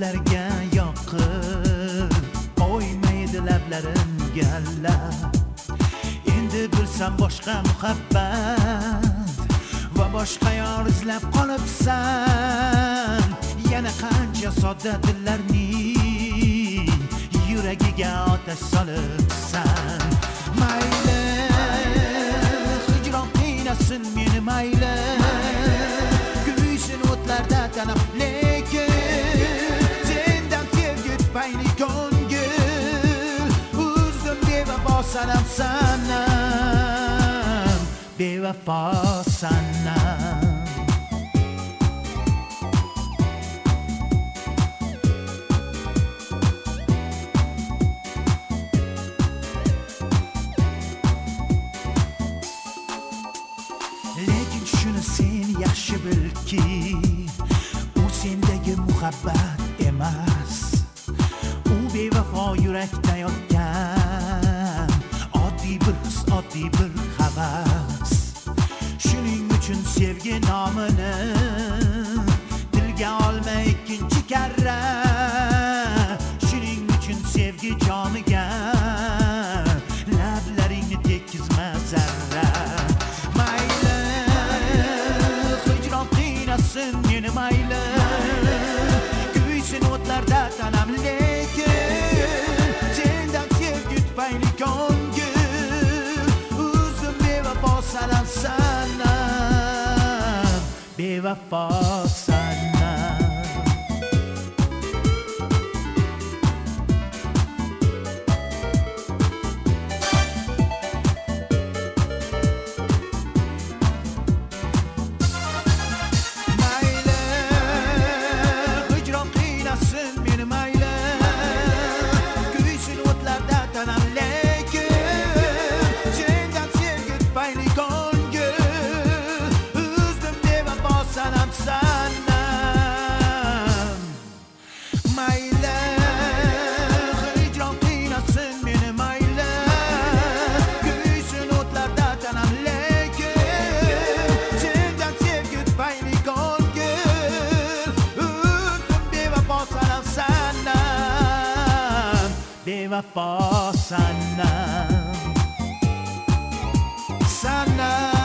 o'tlarga yoqib o'ymaydi lablarim gallab. Endi bilsam boshqa muhabbat va boshqa yor izlab qolibsan. Yana qancha sodda dillarning yuragiga otash solibsan. Mayli hijron qiynasin meni, mayli kuysin o'tlarda tanam, lekin sendan sevgi tufayli ko'ngil uzdim bevafo sanam, sanam bevafo sanam. Lekin shuni sen yaxshi bilki, u sendagi muhabbat emas, u bevafo yurakda yotgan oddiy bir his, oddiy bir havas. Shuning uchun sevgi nomini tilga olma ikkinchi karra. Shuning uchun sevgi joniga lablaringni tekkizma zarra. Mayli hijron qiynasin meni, mayli kuysin o'tlarda tanam, lekin sendan sevgi tufayli ko'ngil uzdim bevafo sanam, sanam bevafo sanam. Bevafo sanam, sanam.